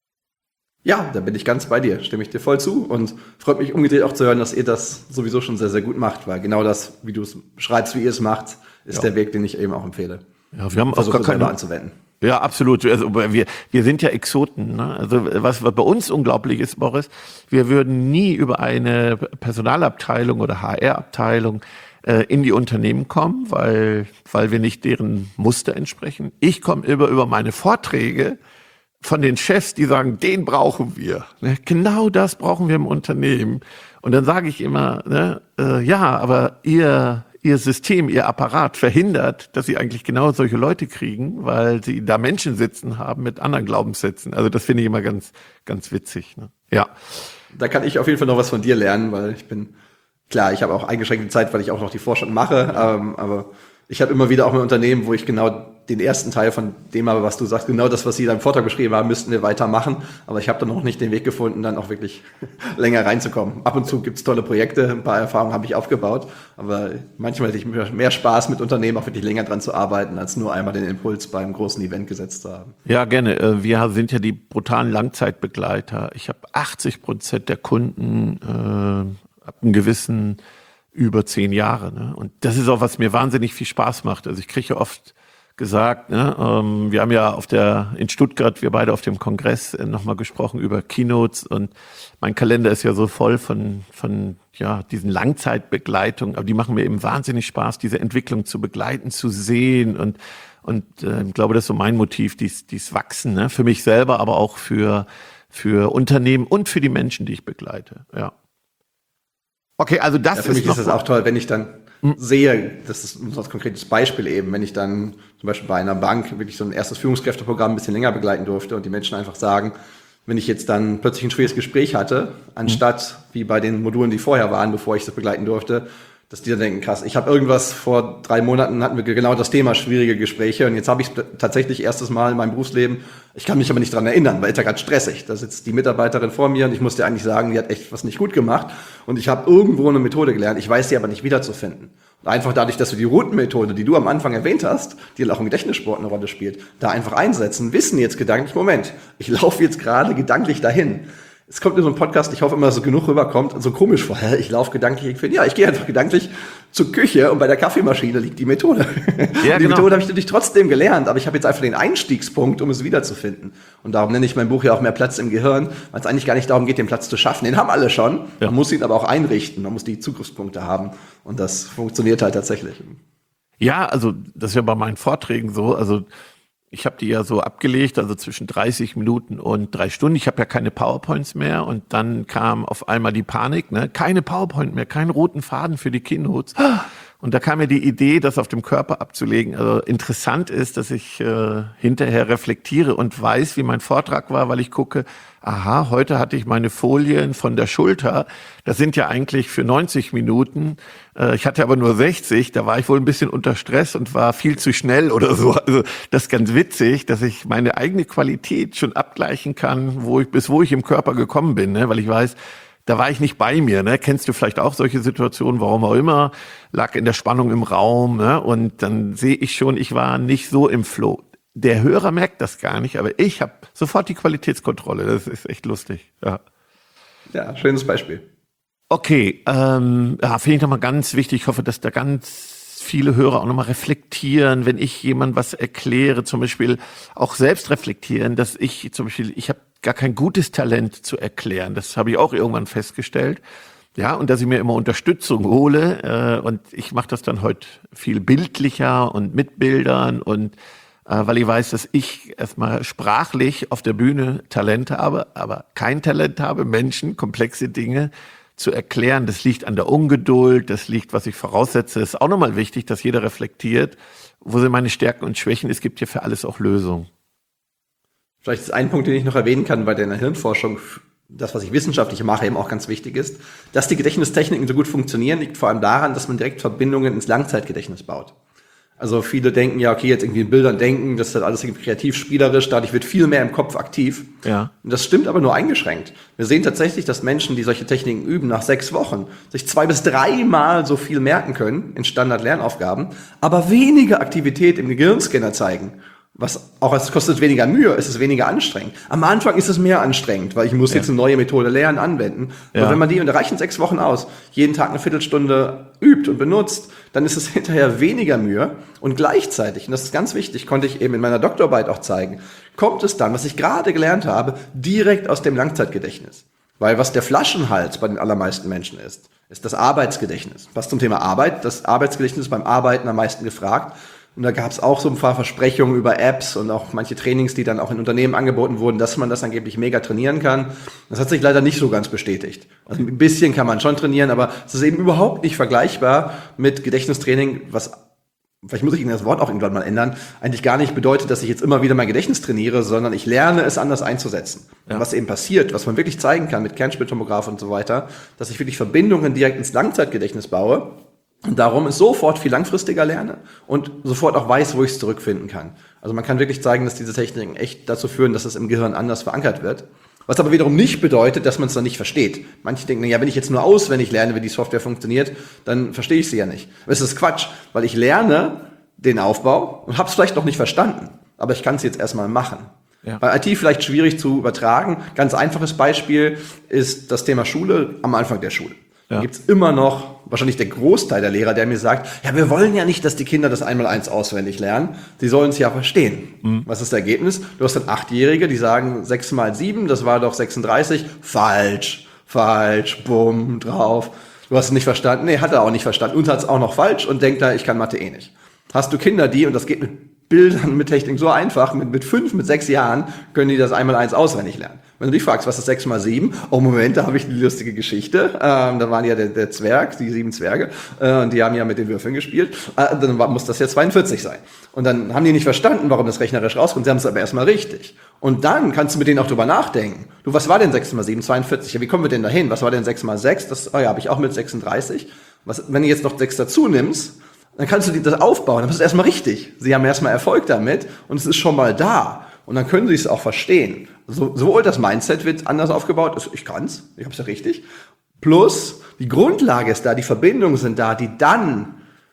Ja, da bin ich ganz bei dir, stimme ich dir voll zu und freut mich umgedreht auch zu hören, dass ihr das sowieso schon sehr, sehr gut macht, weil genau das, wie du es beschreibst, wie ihr es macht, ist ja der Weg, den ich eben auch empfehle. Ja, wir haben Versuche auch gar keine anzuwenden. Ja, absolut. Also wir, wir sind ja Exoten. Ne? Also was bei uns unglaublich ist, Boris, wir würden nie über eine Personalabteilung oder H R-Abteilung äh, in die Unternehmen kommen, weil, weil wir nicht deren Muster entsprechen. Ich komme über, über meine Vorträge von den Chefs, die sagen, den brauchen wir. Ne? Genau das brauchen wir im Unternehmen. Und dann sage ich immer, ne, äh, ja, aber ihr, ihr System, ihr Apparat verhindert, dass sie eigentlich genau solche Leute kriegen, weil sie da Menschen sitzen haben mit anderen Glaubenssätzen. Also das finde ich immer ganz, ganz witzig. Ne? Ja. Da kann ich auf jeden Fall noch was von dir lernen, weil ich bin, klar, ich habe auch eingeschränkte Zeit, weil ich auch noch die Forschung mache, ähm, aber ich habe immer wieder auch ein Unternehmen, wo ich genau den ersten Teil von dem habe, was du sagst, genau das, was Sie in deinem Vortrag beschrieben haben, müssten wir weitermachen. Aber ich habe dann noch nicht den Weg gefunden, dann auch wirklich länger reinzukommen. Ab und zu gibt's tolle Projekte, ein paar Erfahrungen habe ich aufgebaut. Aber manchmal hätte ich mehr Spaß mit Unternehmen, auch wirklich länger dran zu arbeiten, als nur einmal den Impuls beim großen Event gesetzt zu haben. Ja, gerne. Wir sind ja die brutalen Langzeitbegleiter. Ich habe achtzig Prozent der Kunden äh, ab einem gewissen über zehn Jahre. Ne? Und das ist auch, was mir wahnsinnig viel Spaß macht. Also ich kriege ja oft gesagt, ne, ähm, wir haben ja auf der in Stuttgart, wir beide auf dem Kongress äh, nochmal gesprochen über Keynotes und mein Kalender ist ja so voll von von ja diesen Langzeitbegleitungen, aber die machen mir eben wahnsinnig Spaß, diese Entwicklung zu begleiten, zu sehen und und äh, ich glaube, das ist so mein Motiv, dies dies Wachsen, ne, für mich selber, aber auch für für Unternehmen und für die Menschen, die ich begleite. Ja. Okay, also das ja, für ist mich noch ist das auch toll, wenn ich dann hm. sehe, das ist ein ganz konkretes Beispiel eben, wenn ich dann zum Beispiel bei einer Bank wirklich so ein erstes Führungskräfteprogramm ein bisschen länger begleiten durfte und die Menschen einfach sagen, wenn ich jetzt dann plötzlich ein schwieriges Gespräch hatte, anstatt hm. wie bei den Modulen, die vorher waren, bevor ich das begleiten durfte, dass die dann denken, krass, ich habe irgendwas, vor drei Monaten hatten wir genau das Thema, schwierige Gespräche und jetzt habe ich tatsächlich erstes Mal in meinem Berufsleben, ich kann mich aber nicht dran erinnern, weil es ja gerade stressig. Da sitzt die Mitarbeiterin vor mir und ich musste eigentlich sagen, die hat echt was nicht gut gemacht und ich habe irgendwo eine Methode gelernt, ich weiß sie aber nicht wiederzufinden. Und einfach dadurch, dass wir die Routenmethode, die du am Anfang erwähnt hast, die auch im Gedächtnissport eine Rolle spielt, da einfach einsetzen, wissen jetzt gedanklich, Moment, ich laufe jetzt gerade gedanklich dahin. Es kommt in so einem Podcast, ich hoffe immer, dass es genug rüberkommt, so komisch vorher. Ich laufe gedanklich, ich finde, ja, ich gehe einfach gedanklich zur Küche und bei der Kaffeemaschine liegt die Methode. Ja, die genau. Methode habe ich natürlich trotzdem gelernt, aber ich habe jetzt einfach den Einstiegspunkt, um es wiederzufinden. Und darum nenne ich mein Buch ja auch mehr Platz im Gehirn, weil es eigentlich gar nicht darum geht, den Platz zu schaffen. Den haben alle schon. Ja. Man muss ihn aber auch einrichten, man muss die Zugriffspunkte haben. Und das funktioniert halt tatsächlich. Ja, also das ist ja bei meinen Vorträgen so, also ich habe die ja so abgelegt, also zwischen dreißig Minuten und drei Stunden. Ich habe ja keine PowerPoints mehr und dann kam auf einmal die Panik, ne? Keine PowerPoint mehr, keinen roten Faden für die Keynotes. Und da kam mir die Idee, das auf dem Körper abzulegen. Also interessant ist, dass ich äh, hinterher reflektiere und weiß, wie mein Vortrag war, weil ich gucke, aha, heute hatte ich meine Folien von der Schulter. Das sind ja eigentlich für neunzig Minuten. Äh, ich hatte aber nur sechzig. Da war ich wohl ein bisschen unter Stress und war viel zu schnell oder so. Also das ist ganz witzig, dass ich meine eigene Qualität schon abgleichen kann, wo ich bis wo ich im Körper gekommen bin, ne? Weil ich weiß, da war ich nicht bei mir, ne? Kennst du vielleicht auch solche Situationen, warum auch immer, lag in der Spannung im Raum, ne? Und dann sehe ich schon, ich war nicht so im Flow. Der Hörer merkt das gar nicht, aber ich habe sofort die Qualitätskontrolle. Das ist echt lustig. Ja, ja, schönes Beispiel. Okay, ähm, ja, finde ich nochmal ganz wichtig. Ich hoffe, dass da ganz viele Hörer auch nochmal reflektieren, wenn ich jemandem was erkläre, zum Beispiel auch selbst reflektieren, dass ich zum Beispiel, ich habe gar kein gutes Talent zu erklären. Das habe ich auch irgendwann festgestellt, Ja, und dass ich mir immer Unterstützung hole. Äh, und ich mache das dann heute viel bildlicher und mit Bildern und äh, weil ich weiß, dass ich erstmal sprachlich auf der Bühne Talent habe, aber kein Talent habe, Menschen komplexe Dinge zu erklären. Das liegt an der Ungeduld, das liegt, was ich voraussetze. Ist auch nochmal wichtig, dass jeder reflektiert, wo sind meine Stärken und Schwächen. Es gibt hier für alles auch Lösungen. Vielleicht ist ein Punkt, den ich noch erwähnen kann, weil der in der Hirnforschung, das, was ich wissenschaftlich mache, eben auch ganz wichtig ist. Dass die Gedächtnistechniken so gut funktionieren, liegt vor allem daran, dass man direkt Verbindungen ins Langzeitgedächtnis baut. Also viele denken ja, okay, jetzt irgendwie in Bildern denken, das ist halt alles irgendwie kreativ, spielerisch, dadurch wird viel mehr im Kopf aktiv. Ja. Und das stimmt aber nur eingeschränkt. Wir sehen tatsächlich, dass Menschen, die solche Techniken üben, nach sechs Wochen sich zwei bis dreimal so viel merken können in Standard-Lernaufgaben, aber weniger Aktivität im Gehirnscanner zeigen. Was auch, es kostet weniger Mühe, es ist weniger anstrengend. Am Anfang ist es mehr anstrengend, weil ich muss ja. jetzt eine neue Methode lernen, anwenden. Ja. Aber wenn man die, und da reichen sechs Wochen aus, jeden Tag eine Viertelstunde übt und benutzt, dann ist es hinterher weniger Mühe. Und gleichzeitig, und das ist ganz wichtig, konnte ich eben in meiner Doktorarbeit auch zeigen, kommt es dann, was ich gerade gelernt habe, direkt aus dem Langzeitgedächtnis. Weil was der Flaschenhals bei den allermeisten Menschen ist, ist das Arbeitsgedächtnis. Was zum Thema Arbeit, das Arbeitsgedächtnis ist beim Arbeiten am meisten gefragt. Und da gab es auch so ein paar Versprechungen über Apps und auch manche Trainings, die dann auch in Unternehmen angeboten wurden, dass man das angeblich mega trainieren kann. Das hat sich leider nicht so ganz bestätigt. Also ein bisschen kann man schon trainieren, aber es ist eben überhaupt nicht vergleichbar mit Gedächtnistraining, was, vielleicht muss ich das Wort auch irgendwann mal ändern, eigentlich gar nicht bedeutet, dass ich jetzt immer wieder mein Gedächtnis trainiere, sondern ich lerne es anders einzusetzen. Ja. Und was eben passiert, was man wirklich zeigen kann mit Kernspintomograph und so weiter, dass ich wirklich Verbindungen direkt ins Langzeitgedächtnis baue, und darum ist sofort viel langfristiger lerne und sofort auch weiß, wo ich es zurückfinden kann. Also man kann wirklich zeigen, dass diese Techniken echt dazu führen, dass es im Gehirn anders verankert wird. Was aber wiederum nicht bedeutet, dass man es dann nicht versteht. Manche denken, ja, wenn ich jetzt nur auswendig lerne, wie die Software funktioniert, dann verstehe ich sie ja nicht. Aber es ist Quatsch, weil ich lerne den Aufbau und habe es vielleicht noch nicht verstanden, aber ich kann es jetzt erstmal machen. Ja. Bei I T vielleicht schwierig zu übertragen. Ganz einfaches Beispiel ist das Thema Schule am Anfang der Schule. Ja. Da gibt's immer noch wahrscheinlich der Großteil der Lehrer, der mir sagt, ja, wir wollen ja nicht, dass die Kinder das Einmaleins auswendig lernen. Sie sollen es ja verstehen. Mhm. Was ist das Ergebnis? Du hast dann Achtjährige, die sagen sechs mal sieben, das war doch sechsunddreißig. Falsch, falsch, bumm, drauf. Du hast es nicht verstanden. Nee, hat er auch nicht verstanden. Und hat es auch noch falsch und denkt da, ich kann Mathe eh nicht. Hast du Kinder, die, und das geht mit Bildern, mit Technik so einfach, mit, mit fünf, mit sechs Jahren können die das Einmaleins auswendig lernen. Wenn du dich fragst, was ist sechs mal sieben? Oh, Moment, da habe ich eine lustige Geschichte. Ähm, da waren ja der, der Zwerg, die sieben Zwerge, äh, und die haben ja mit den Würfeln gespielt. Äh, dann muss das ja zweiundvierzig sein. Und dann haben die nicht verstanden, warum das rechnerisch rauskommt. Sie haben es aber erstmal richtig. Und dann kannst du mit denen auch drüber nachdenken. Du, was war denn sechs mal sieben? zweiundvierzig. Ja, wie kommen wir denn dahin? Was war denn sechs mal sechs? Das, oh ja, habe ich auch mit sechsunddreißig. Was, wenn du jetzt noch sechs dazu nimmst, dann kannst du das aufbauen. Dann ist es erstmal richtig. Sie haben erstmal Erfolg damit und es ist schon mal da. Und dann können sie es auch verstehen. So, sowohl das Mindset wird anders aufgebaut, also ich kann's, ich hab's ja richtig. Plus, die Grundlage ist da, die Verbindungen sind da, die dann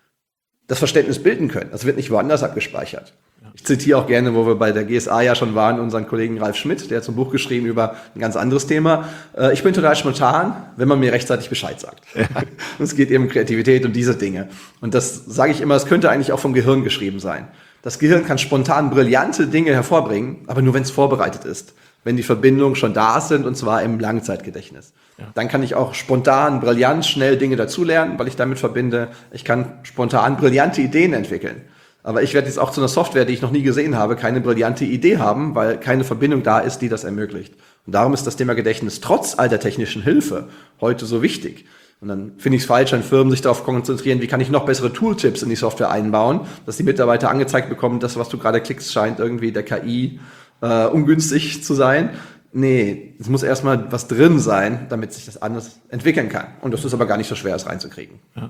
das Verständnis bilden können. Das wird nicht woanders abgespeichert. Ich zitiere auch gerne, wo wir bei der G S A ja schon waren, unseren Kollegen Ralf Schmidt, der hat so ein Buch geschrieben über ein ganz anderes Thema. Ich bin total spontan, wenn man mir rechtzeitig Bescheid sagt. Ja. Es geht eben um Kreativität und diese Dinge. Und das sage ich immer, es könnte eigentlich auch vom Gehirn geschrieben sein. Das Gehirn kann spontan brillante Dinge hervorbringen, aber nur wenn es vorbereitet ist. Wenn die Verbindungen schon da sind, und zwar im Langzeitgedächtnis. Ja. Dann kann ich auch spontan, brillant, schnell Dinge dazulernen, weil ich damit verbinde, ich kann spontan brillante Ideen entwickeln. Aber ich werde jetzt auch zu einer Software, die ich noch nie gesehen habe, keine brillante Idee haben, weil keine Verbindung da ist, die das ermöglicht. Und darum ist das Thema Gedächtnis trotz all der technischen Hilfe heute so wichtig. Und dann finde ich es falsch, wenn Firmen sich darauf konzentrieren, wie kann ich noch bessere Tooltips in die Software einbauen, dass die Mitarbeiter angezeigt bekommen, das, was du gerade klickst, scheint irgendwie der K I äh, ungünstig zu sein. Nee, es muss erstmal was drin sein, damit sich das anders entwickeln kann. Und das ist aber gar nicht so schwer, es reinzukriegen. Ja.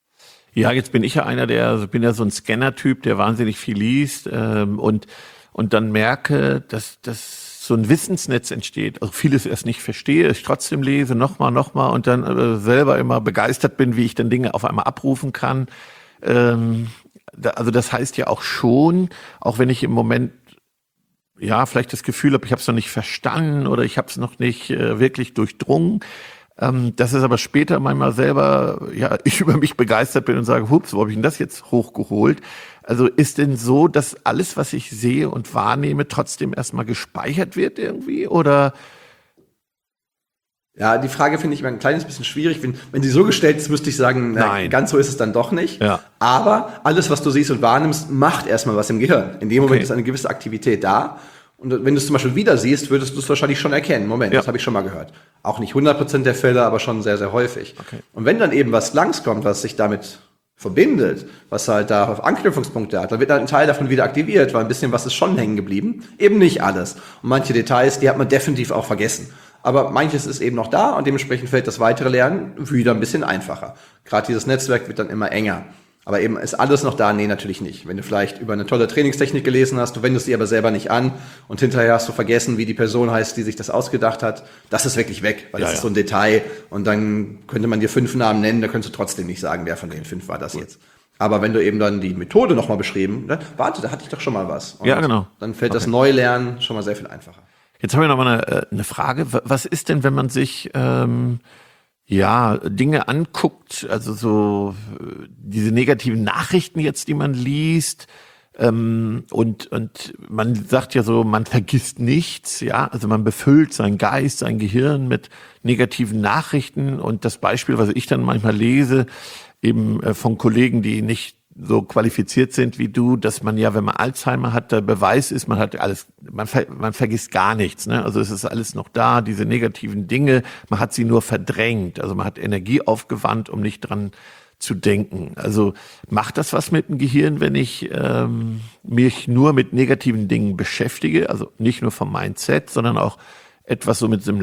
Ja, jetzt bin ich ja einer, der, also bin ja so ein Scanner-Typ, der wahnsinnig viel liest ähm, und und dann merke, dass dass so ein Wissensnetz entsteht. Also vieles erst nicht verstehe, ich trotzdem lese, nochmal, nochmal und dann äh, selber immer begeistert bin, wie ich dann Dinge auf einmal abrufen kann. Ähm, da, also das heißt ja auch schon, auch wenn ich im Moment ja vielleicht das Gefühl habe, ich habe es noch nicht verstanden oder ich habe es noch nicht äh, wirklich durchdrungen. Ähm, dass es aber später manchmal selber, ja, ich über mich begeistert bin und sage, hups, wo habe ich denn das jetzt hochgeholt? Also ist denn so, dass alles, was ich sehe und wahrnehme, trotzdem erstmal gespeichert wird irgendwie? Oder? Ja, die Frage finde ich immer ein kleines bisschen schwierig. Wenn, wenn sie so gestellt ist, müsste ich sagen, na, Nein. ganz so ist es dann doch nicht. Ja. Aber alles, was du siehst und wahrnimmst, macht erstmal was im Gehirn. In dem Moment Okay. ist eine gewisse Aktivität da. Und wenn du es zum Beispiel wieder siehst, würdest du es wahrscheinlich schon erkennen. Moment, Ja. das habe ich schon mal gehört. Auch nicht hundert Prozent der Fälle, aber schon sehr, sehr häufig. Okay. Und wenn dann eben was langskommt, was sich damit verbindet, was halt da auf Anknüpfungspunkte hat, dann wird halt ein Teil davon wieder aktiviert, weil ein bisschen was ist schon hängen geblieben. Eben nicht alles. Und manche Details, die hat man definitiv auch vergessen. Aber manches ist eben noch da und dementsprechend fällt das weitere Lernen wieder ein bisschen einfacher. Gerade dieses Netzwerk wird dann immer enger. Aber eben ist alles noch da? Nee, natürlich nicht. Wenn du vielleicht über eine tolle Trainingstechnik gelesen hast, du wendest sie aber selber nicht an und hinterher hast du vergessen, wie die Person heißt, die sich das ausgedacht hat, das ist wirklich weg, weil Ja, das ist ja. so ein Detail und dann könnte man dir fünf Namen nennen, da könntest du trotzdem nicht sagen, wer von den fünf war das jetzt. Aber wenn du eben dann die Methode nochmal beschrieben, ne, warte, da hatte ich doch schon mal was. Und Ja, genau. Dann fällt das Okay. Neulernen schon mal sehr viel einfacher. Jetzt habe ich noch mal eine, äh, eine Frage. W- Was ist denn, wenn man sich ähm, ja Dinge anguckt, also so äh, diese negativen Nachrichten jetzt, die man liest, ähm, und und man sagt ja so, man vergisst nichts, ja, also man befüllt seinen Geist, sein Gehirn mit negativen Nachrichten und das Beispiel, was ich dann manchmal lese, eben äh, von Kollegen, die nicht so qualifiziert sind wie du, dass man ja, wenn man Alzheimer hat, der Beweis ist, man hat alles, man, ver, man vergisst gar nichts, ne? Also es ist alles noch da, diese negativen Dinge, man hat sie nur verdrängt, also man hat Energie aufgewandt, um nicht dran zu denken. Also macht das was mit dem Gehirn, wenn ich ähm, mich nur mit negativen Dingen beschäftige, also nicht nur vom Mindset, sondern auch etwas so mit so einem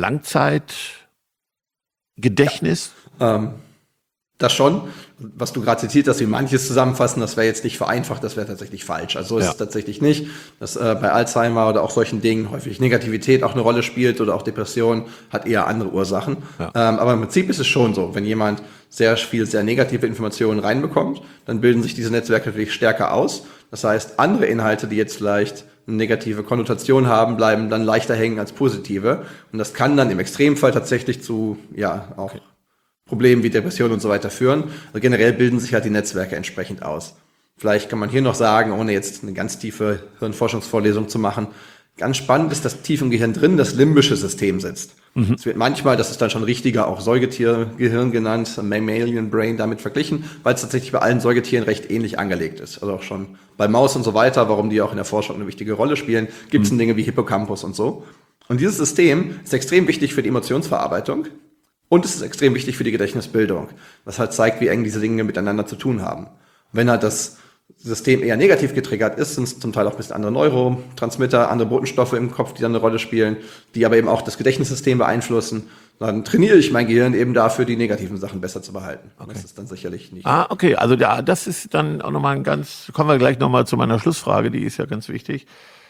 Langzeitgedächtnis? Ähm, das schon. Was du gerade zitiert hast, wie manches zusammenfassen, das wäre jetzt nicht vereinfacht, das wäre tatsächlich falsch. Also so ist Ja. es tatsächlich nicht, dass äh, bei Alzheimer oder auch solchen Dingen häufig Negativität auch eine Rolle spielt oder auch Depression hat eher andere Ursachen. Ja. Ähm, aber im Prinzip ist es schon so, wenn jemand sehr viel, sehr negative Informationen reinbekommt, dann bilden sich diese Netzwerke natürlich stärker aus. Das heißt, andere Inhalte, die jetzt vielleicht eine negative Konnotation haben, bleiben dann leichter hängen als positive. Und das kann dann im Extremfall tatsächlich zu, ja, auch Problemen wie Depressionen und so weiter führen. Also generell bilden sich halt die Netzwerke entsprechend aus. Vielleicht kann man hier noch sagen, ohne jetzt eine ganz tiefe Hirnforschungsvorlesung zu machen, ganz spannend ist, dass tief im Gehirn drin das limbische System sitzt. Mhm. Es wird manchmal, das ist dann schon richtiger, auch Säugetiergehirn genannt, Mammalian Brain damit verglichen, weil es tatsächlich bei allen Säugetieren recht ähnlich angelegt ist. Also auch schon bei Maus und so weiter, warum die auch in der Forschung eine wichtige Rolle spielen, gibt es mhm. Dinge wie Hippocampus und so. Und dieses System ist extrem wichtig für die Emotionsverarbeitung. Und es ist extrem wichtig für die Gedächtnisbildung, was halt zeigt, wie eng diese Dinge miteinander zu tun haben. Wenn halt das System eher negativ getriggert ist, sind es zum Teil auch ein bisschen andere Neurotransmitter, andere Botenstoffe im Kopf, die dann eine Rolle spielen, die aber eben auch das Gedächtnissystem beeinflussen. Dann trainiere ich mein Gehirn eben dafür, die negativen Sachen besser zu behalten. Okay. Das ist dann sicherlich nicht. Ah, okay, also ja, das ist dann auch nochmal ein ganz, kommen wir gleich nochmal zu meiner Schlussfrage, die ist ja ganz wichtig.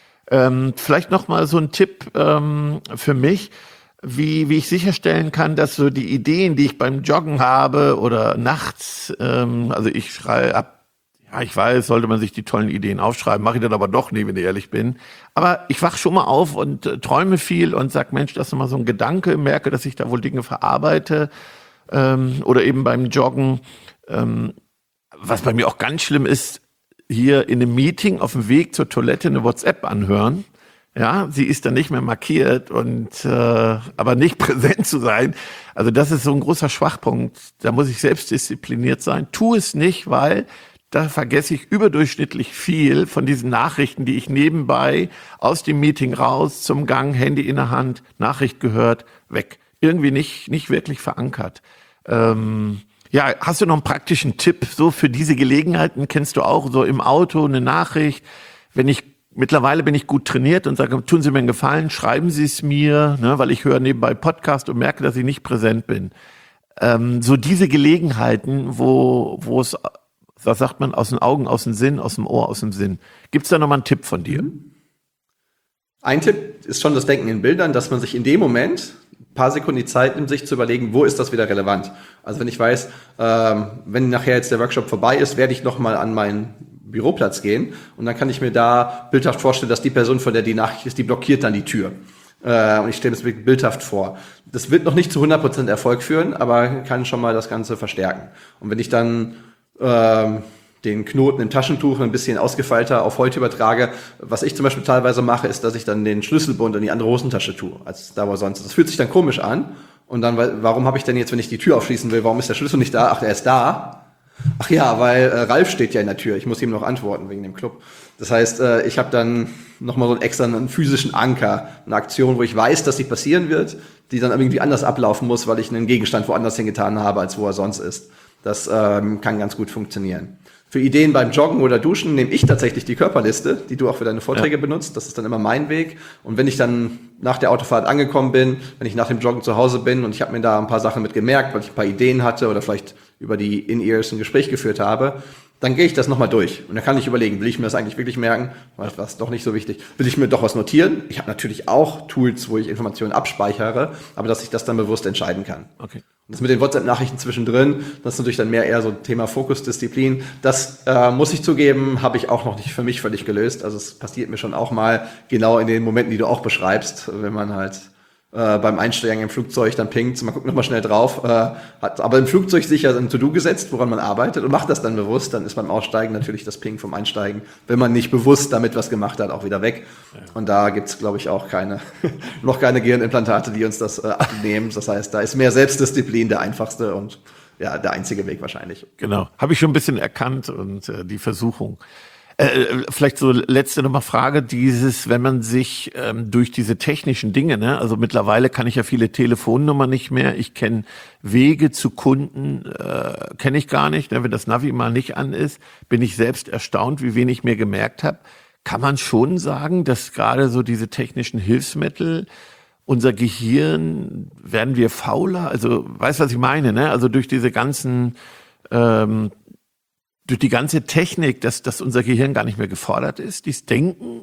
Ähm, vielleicht nochmal so ein Tipp ähm, für mich, wie, wie ich sicherstellen kann, dass so die Ideen, die ich beim Joggen habe oder nachts, ähm, also ich schreibe ab, ja, ich weiß, sollte man sich die tollen Ideen aufschreiben, mache ich dann aber doch nie, wenn ich ehrlich bin. Aber ich wach schon mal auf und äh, träume viel und sag, Mensch, das ist mal so ein Gedanke, merke, dass ich da wohl Dinge verarbeite, ähm, oder eben beim Joggen. Ähm, was bei mir auch ganz schlimm ist, hier in einem Meeting auf dem Weg zur Toilette eine WhatsApp anhören. Ja, sie ist dann nicht mehr markiert und äh, aber nicht präsent zu sein. Also das ist so ein großer Schwachpunkt. Da muss ich selbst diszipliniert sein. Tu es nicht, weil da vergesse ich überdurchschnittlich viel von diesen Nachrichten, die ich nebenbei aus dem Meeting raus, zum Gang, Handy in der Hand, Nachricht gehört, weg. Irgendwie nicht nicht wirklich verankert. Ähm, ja, hast du noch einen praktischen Tipp so für diese Gelegenheiten? Kennst du auch so im Auto eine Nachricht, wenn ich mittlerweile bin ich gut trainiert und sage, tun Sie mir einen Gefallen, schreiben Sie es mir, ne, weil ich höre nebenbei Podcast und merke, dass ich nicht präsent bin. Ähm, so diese Gelegenheiten, wo wo es, was sagt man, aus den Augen, aus dem Sinn, aus dem Ohr, aus dem Sinn. Gibt es da nochmal einen Tipp von dir? Ein Tipp ist schon das Denken in Bildern, dass man sich in dem Moment ein paar Sekunden die Zeit nimmt, sich zu überlegen, wo ist das wieder relevant. Also wenn ich weiß, ähm, wenn nachher jetzt der Workshop vorbei ist, werde ich nochmal an meinen Büroplatz gehen und dann kann ich mir da bildhaft vorstellen, dass die Person, von der die Nachricht ist, die blockiert dann die Tür. Äh, und ich stelle das wirklich bildhaft vor. Das wird noch nicht zu hundert Prozent Erfolg führen, aber kann schon mal das Ganze verstärken. Und wenn ich dann ähm, den Knoten im Taschentuch ein bisschen ausgefeilter auf heute übertrage, was ich zum Beispiel teilweise mache, ist, dass ich dann den Schlüsselbund in die andere Hosentasche tue, als da wo sonst. Das fühlt sich dann komisch an Und dann, weil, warum habe ich denn jetzt, wenn ich die Tür aufschließen will, warum ist der Schlüssel nicht da? Ach, der ist da. Ach ja, weil äh, Ralf steht ja in der Tür. Ich muss ihm noch antworten wegen dem Club. Das heißt, äh, ich habe dann nochmal so einen extra einen physischen Anker, eine Aktion, wo ich weiß, dass sie passieren wird, die dann irgendwie anders ablaufen muss, weil ich einen Gegenstand woanders hingetan habe, als wo er sonst ist. Das ähm, kann ganz gut funktionieren. Für Ideen beim Joggen oder Duschen nehme ich tatsächlich die Körperliste, die du auch für deine Vorträge ja. benutzt. Das ist dann immer mein Weg. Und wenn ich dann nach der Autofahrt angekommen bin, wenn ich nach dem Joggen zu Hause bin und ich habe mir da ein paar Sachen mit gemerkt, weil ich ein paar Ideen hatte oder vielleicht über die In-Ears ein Gespräch geführt habe, dann gehe ich das nochmal durch. Und dann kann ich überlegen, will ich mir das eigentlich wirklich merken? Was war doch nicht so wichtig? Will ich mir doch was notieren? Ich habe natürlich auch Tools, wo ich Informationen abspeichere, aber dass ich das dann bewusst entscheiden kann. Okay. Und das mit den WhatsApp-Nachrichten zwischendrin, das ist natürlich dann mehr eher so ein Thema Fokusdisziplin. Das äh, muss ich zugeben, habe ich auch noch nicht für mich völlig gelöst. Also es passiert mir schon auch mal genau in den Momenten, die du auch beschreibst, wenn man halt Äh, beim Einsteigen im Flugzeug dann pinkt, man guckt nochmal schnell drauf, äh, hat aber im Flugzeug sicher ein To-Do gesetzt, woran man arbeitet und macht das dann bewusst, dann ist beim Aussteigen natürlich das Ping vom Einsteigen, wenn man nicht bewusst damit was gemacht hat, auch wieder weg. Ja. Und da gibt's, glaube ich, auch keine, noch keine Gehirnimplantate, die uns das äh, abnehmen. Das heißt, da ist mehr Selbstdisziplin der einfachste und ja, der einzige Weg wahrscheinlich. Genau, habe ich schon ein bisschen erkannt und äh, die Versuchung. Äh, vielleicht so letzte nochmal Frage, dieses, wenn man sich ähm, durch diese technischen Dinge, ne, also mittlerweile kann ich ja viele Telefonnummern nicht mehr, ich kenne Wege zu Kunden, äh, kenne ich gar nicht, ne, wenn das Navi mal nicht an ist, bin ich selbst erstaunt, wie wenig ich mir gemerkt habe. Kann man schon sagen, dass gerade so diese technischen Hilfsmittel, unser Gehirn, werden wir fauler? Also, weißt du, was ich meine, ne? Also durch diese ganzen ähm, durch die ganze Technik, dass, dass unser Gehirn gar nicht mehr gefordert ist, dieses Denken?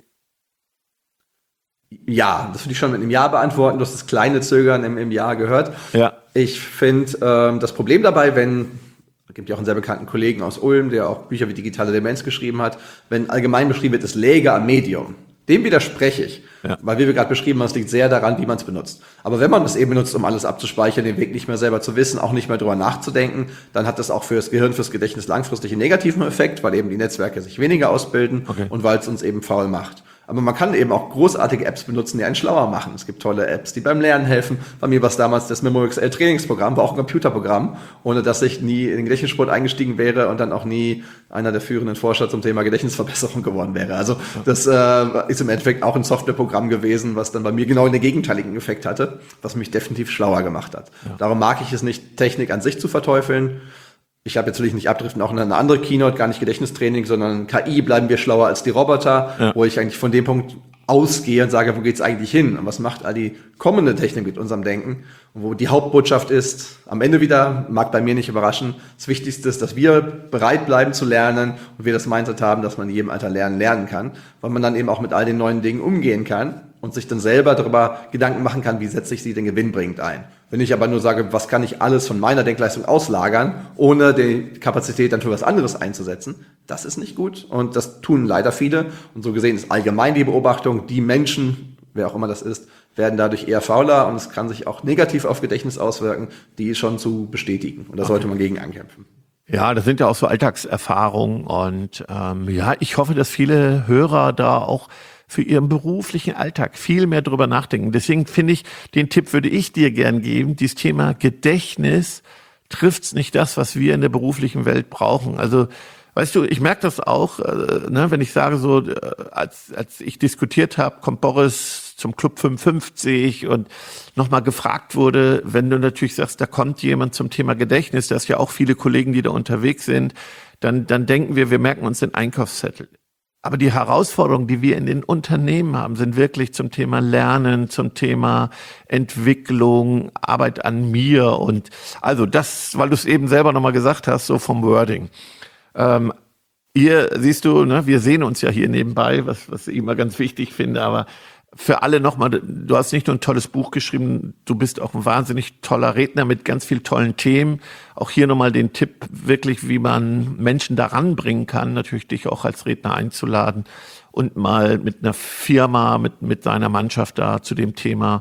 Ja, das würde ich schon mit einem Ja beantworten. Du hast das kleine Zögern im, im Ja gehört. Ja. Ich finde ähm, das Problem dabei, wenn, es gibt ja auch einen sehr bekannten Kollegen aus Ulm, der auch Bücher wie Digitale Demenz geschrieben hat, wenn allgemein beschrieben wird, es läge am Medium. Dem widerspreche ich, ja. Weil wie wir gerade beschrieben haben, es liegt sehr daran, wie man es benutzt. Aber wenn man es eben benutzt, um alles abzuspeichern, den Weg nicht mehr selber zu wissen, auch nicht mehr drüber nachzudenken, dann hat das auch fürs Gehirn, fürs Gedächtnis langfristig einen negativen Effekt, weil eben die Netzwerke sich weniger ausbilden okay. und weil es uns eben faul macht. Aber man kann eben auch großartige Apps benutzen, die einen schlauer machen. Es gibt tolle Apps, die beim Lernen helfen. Bei mir war es damals das MemoryXL Trainingsprogramm, war auch ein Computerprogramm, ohne dass ich nie in den Gedächtnissport eingestiegen wäre und dann auch nie einer der führenden Forscher zum Thema Gedächtnisverbesserung geworden wäre. Also das äh, ist im Endeffekt auch ein Softwareprogramm gewesen, was dann bei mir genau den gegenteiligen Effekt hatte, was mich definitiv schlauer gemacht hat. Ja. Darum mag ich es nicht, Technik an sich zu verteufeln. Ich habe jetzt will ich nicht abdriften, auch in eine andere Keynote, gar nicht Gedächtnistraining, sondern K I, bleiben wir schlauer als die Roboter, ja. Wo ich eigentlich von dem Punkt ausgehe und sage, wo geht's eigentlich hin? Und was macht all die kommende Technik mit unserem Denken? Und wo die Hauptbotschaft ist, am Ende wieder, mag bei mir nicht überraschen, das Wichtigste ist, dass wir bereit bleiben zu lernen und wir das Mindset haben, dass man in jedem Alter lernen lernen kann, weil man dann eben auch mit all den neuen Dingen umgehen kann und sich dann selber darüber Gedanken machen kann, wie setze ich sie denn gewinnbringend ein. Wenn ich aber nur sage, was kann ich alles von meiner Denkleistung auslagern, ohne die Kapazität dann für was anderes einzusetzen, das ist nicht gut und das tun leider viele. Und so gesehen ist allgemein die Beobachtung, die Menschen, wer auch immer das ist, werden dadurch eher fauler und es kann sich auch negativ auf Gedächtnis auswirken, die ist schon zu bestätigen. Und da okay. sollte man gegen ankämpfen. Ja, das sind ja auch so Alltagserfahrungen und ähm, ja, ich hoffe, dass viele Hörer da auch für ihren beruflichen Alltag viel mehr drüber nachdenken. Deswegen finde ich, den Tipp würde ich dir gern geben, dieses Thema Gedächtnis trifft's nicht das, was wir in der beruflichen Welt brauchen. Also, weißt du, ich merke das auch, äh, ne, wenn ich sage so, äh, als als ich diskutiert habe, kommt Boris zum Club fünfundfünfzig und nochmal gefragt wurde, wenn du natürlich sagst, da kommt jemand zum Thema Gedächtnis, da ist ja auch viele Kollegen, die da unterwegs sind, dann dann denken wir, wir merken uns den Einkaufszettel. Aber die Herausforderungen, die wir in den Unternehmen haben, sind wirklich zum Thema Lernen, zum Thema Entwicklung, Arbeit an mir und also das, weil du es eben selber nochmal gesagt hast, so vom Wording. Ähm, ihr, siehst du, ne, wir sehen uns ja hier nebenbei, was, was ich immer ganz wichtig finde, aber für alle nochmal, du hast nicht nur ein tolles Buch geschrieben, du bist auch ein wahnsinnig toller Redner mit ganz vielen tollen Themen. Auch hier nochmal den Tipp, wirklich, wie man Menschen daran bringen kann, natürlich dich auch als Redner einzuladen und mal mit einer Firma, mit mit seiner Mannschaft da zu dem Thema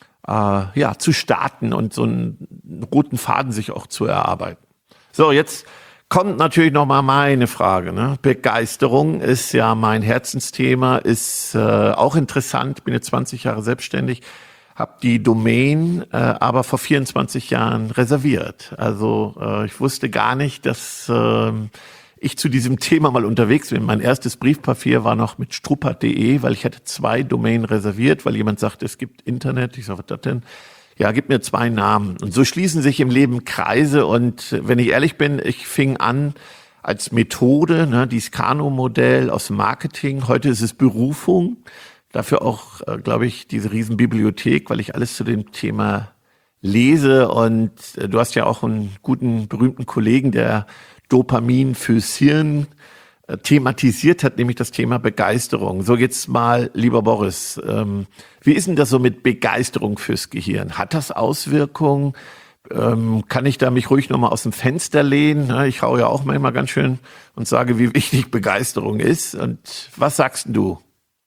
äh, ja zu starten und so einen roten Faden sich auch zu erarbeiten. So, jetzt kommt natürlich noch mal meine Frage. Ne? Begeisterung ist ja mein Herzensthema, ist äh, auch interessant. Ich bin jetzt zwanzig Jahre selbstständig. habe die Domain äh, aber vor vierundzwanzig Jahren reserviert. Also äh, ich wusste gar nicht, dass äh, ich zu diesem Thema mal unterwegs bin. Mein erstes Briefpapier war noch mit struppert punkt de, weil ich hatte zwei Domain reserviert, weil jemand sagte, es gibt Internet. Ich sage, was ist das denn? Ja, gib mir zwei Namen. Und so schließen sich im Leben Kreise. Und wenn ich ehrlich bin, ich fing an als Methode, ne, dieses Kano-Modell aus dem Marketing. Heute ist es Berufung. Dafür auch, äh, glaube ich, diese Riesenbibliothek, weil ich alles zu dem Thema lese. Und äh, du hast ja auch einen guten, berühmten Kollegen, der Dopamin fürs Hirn äh, thematisiert hat, nämlich das Thema Begeisterung. So, jetzt mal, lieber Boris, ähm, wie ist denn das so mit Begeisterung fürs Gehirn? Hat das Auswirkungen? Ähm, kann ich da mich ruhig nochmal aus dem Fenster lehnen? Ja, ich hau ja auch manchmal ganz schön und sage, wie wichtig Begeisterung ist. Und was sagst denn du?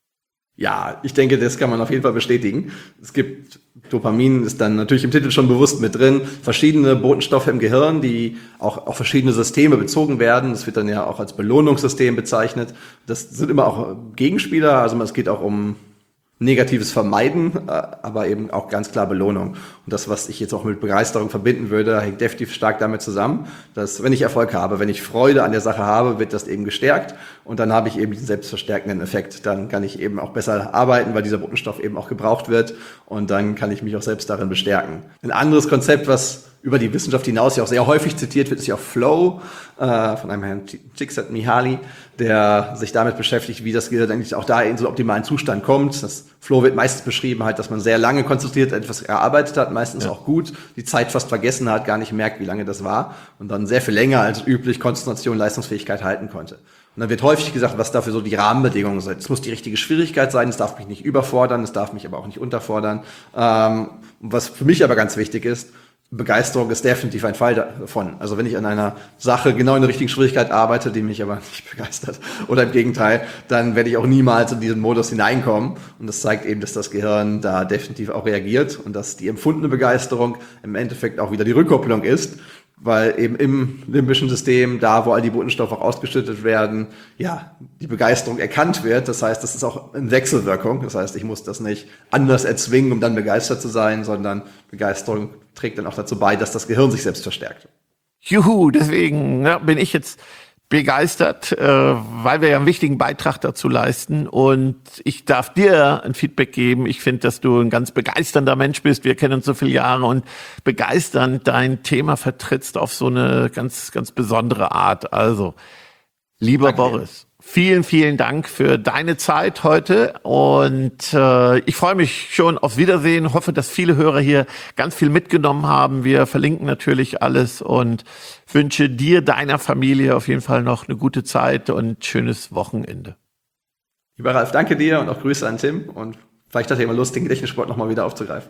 Ja, ich denke, das kann man auf jeden Fall bestätigen. Es gibt, Dopamin ist dann natürlich im Titel schon bewusst mit drin, verschiedene Botenstoffe im Gehirn, die auch auf verschiedene Systeme bezogen werden. Das wird dann ja auch als Belohnungssystem bezeichnet. Das sind immer auch Gegenspieler, also es geht auch um negatives Vermeiden, aber eben auch ganz klar Belohnung. Und das, was ich jetzt auch mit Begeisterung verbinden würde, hängt definitiv stark damit zusammen, dass wenn ich Erfolg habe, wenn ich Freude an der Sache habe, wird das eben gestärkt und dann habe ich eben diesen selbstverstärkenden Effekt. Dann kann ich eben auch besser arbeiten, weil dieser Botenstoff eben auch gebraucht wird und dann kann ich mich auch selbst darin bestärken. Ein anderes Konzept, was über die Wissenschaft hinaus ja auch sehr häufig zitiert wird, ist ja auch Flow, äh, von einem Herrn Csikszentmihalyi, der sich damit beschäftigt, wie das Gehirn eigentlich auch da in so einen optimalen Zustand kommt. Das Flow wird meistens beschrieben halt, dass man sehr lange konzentriert etwas erarbeitet hat, meistens ja. auch gut, die Zeit fast vergessen hat, gar nicht merkt, wie lange das war und dann sehr viel länger als üblich Konzentration, Leistungsfähigkeit halten konnte. Und dann wird häufig gesagt, was dafür so die Rahmenbedingungen sind. Es muss die richtige Schwierigkeit sein, es darf mich nicht überfordern, es darf mich aber auch nicht unterfordern. Ähm, was für mich aber ganz wichtig ist, Begeisterung ist definitiv ein Fall davon. Also wenn ich an einer Sache genau in der richtigen Schwierigkeit arbeite, die mich aber nicht begeistert, oder im Gegenteil, dann werde ich auch niemals in diesen Modus hineinkommen. Und das zeigt eben, dass das Gehirn da definitiv auch reagiert und dass die empfundene Begeisterung im Endeffekt auch wieder die Rückkopplung ist, weil eben im limbischen System, da wo all die Botenstoffe auch ausgeschüttet werden, ja, die Begeisterung erkannt wird. Das heißt, das ist auch eine Wechselwirkung. Das heißt, ich muss das nicht anders erzwingen, um dann begeistert zu sein, sondern Begeisterung trägt dann auch dazu bei, dass das Gehirn sich selbst verstärkt. Juhu, deswegen ja, bin ich jetzt begeistert, äh, weil wir ja einen wichtigen Beitrag dazu leisten und ich darf dir ein Feedback geben. Ich finde, dass du ein ganz begeisternder Mensch bist. Wir kennen uns so viele Jahre und begeisternd dein Thema vertrittst auf so eine ganz, ganz besondere Art. Also, lieber Danke. Boris, vielen, vielen Dank für deine Zeit heute und äh, ich freue mich schon aufs Wiedersehen. Hoffe, dass viele Hörer hier ganz viel mitgenommen haben. Wir verlinken natürlich alles und wünsche dir, deiner Familie auf jeden Fall noch eine gute Zeit und schönes Wochenende. Lieber Ralf, danke dir und auch Grüße an Tim und vielleicht hat er immer Lust, den Gedächtnissport nochmal wieder aufzugreifen.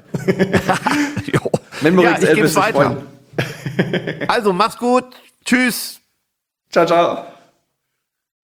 Ja, ich gebe es weiter. Also, mach's gut. Tschüss. Ciao, ciao.